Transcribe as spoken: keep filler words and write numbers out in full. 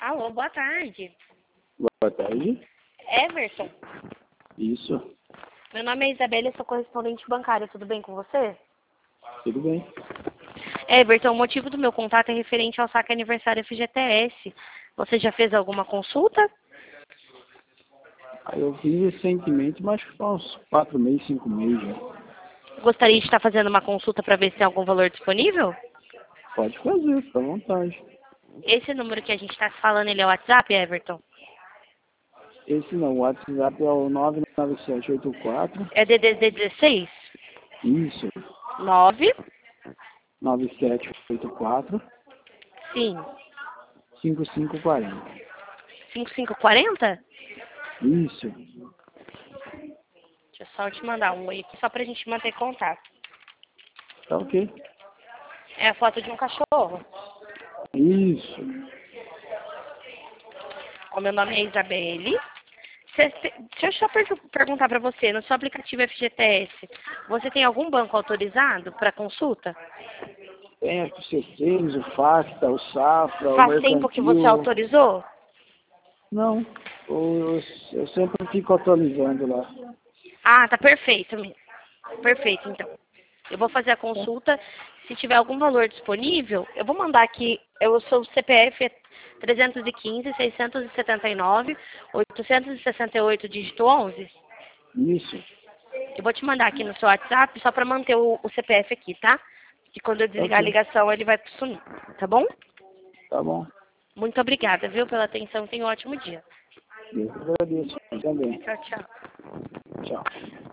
Alô, boa tarde. Boa tarde. Everton, Isso. meu nome é Isabela, eu sou correspondente bancária, tudo bem com você? Tudo bem. Everton, o motivo do meu contato é referente ao saque aniversário F G T S. Você já fez alguma consulta? Aí eu fiz recentemente, mas faz uns quatro meses, cinco meses já. Gostaria de estar fazendo uma consulta para ver se tem algum valor disponível? Pode fazer, fica à vontade. Esse número que a gente está falando, ele é o WhatsApp, Everton? Esse não, o WhatsApp é o nove nove sete oito quatro. É D D D dezesseis? Isso. nove? nove sete oito quatro, Sim. cinco cinco quatro zero. cinco cinco quatro zero? Isso. Deixa eu só te mandar um oi aqui, só pra gente manter contato. Tá ok. É a foto de um cachorro. Isso. O meu nome é Isabelle. Cê- cê- Deixa eu só per- perguntar para você, no seu aplicativo F G T S, você tem algum banco autorizado para consulta? Tem o C seis, o FACTA, o Safra, o Faz tempo que você Mercantil. autorizou? Não, eu, eu sempre fico atualizando lá. Ah, tá perfeito. mesmo. Perfeito, então. Eu vou fazer a consulta. Se tiver algum valor disponível, eu vou mandar aqui. Eu sou o C P F trezentos e quinze, seiscentos e setenta e nove, oitocentos e sessenta e oito, dígito onze. Isso. Eu vou te mandar aqui no seu WhatsApp só para manter o, o C P F aqui, tá? Que quando eu desligar a Ok. ligação ele vai sumir, tá bom? Tá bom. Muito obrigada, viu, pela atenção. Tenha um ótimo dia. Eu agradeço também. Tchau, tchau. Tchau.